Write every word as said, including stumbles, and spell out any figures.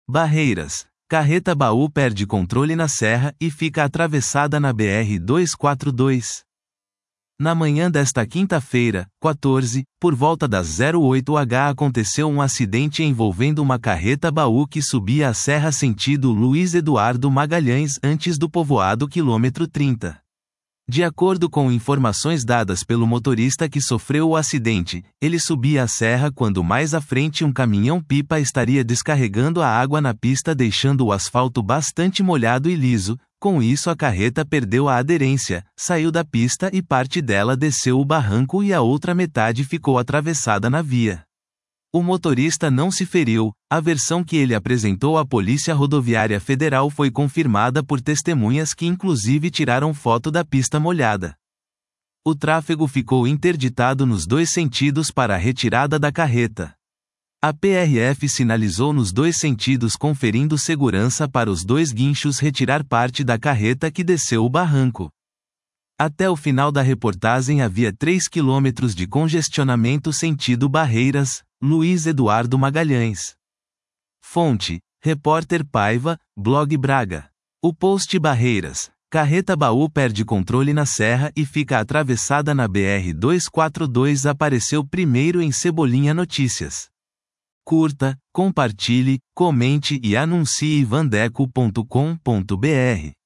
Barreiras. Carreta baú perde controle na serra e fica atravessada na B R duzentos e quarenta e dois. Na manhã desta quinta-feira, quatorze, por volta das zero oito horas aconteceu um acidente envolvendo uma carreta baú que subia a serra sentido Luiz Eduardo Magalhães antes do povoado quilômetro trinta. De acordo com informações dadas pelo motorista que sofreu o acidente, ele subia a serra quando mais à frente um caminhão-pipa estaria descarregando a água na pista deixando o asfalto bastante molhado e liso. Com isso a carreta perdeu a aderência, saiu da pista e parte dela desceu o barranco e a outra metade ficou atravessada na via. O motorista não se feriu. A versão que ele apresentou à Polícia Rodoviária Federal foi confirmada por testemunhas que inclusive tiraram foto da pista molhada. O tráfego ficou interditado nos dois sentidos para a retirada da carreta. A P R F sinalizou nos dois sentidos conferindo segurança para os dois guinchos retirar parte da carreta que desceu o barranco. Até o final da reportagem havia três quilômetros de congestionamento sentido Barreiras, Luiz Eduardo Magalhães. Fonte: Repórter Paiva, Blog Braga. O post Barreiras. Carreta baú perde controle na serra e fica atravessada na B R duzentos e quarenta e dois apareceu primeiro em Cebolinha Notícias. Curta, compartilhe, comente e anuncie vandeco ponto com ponto br.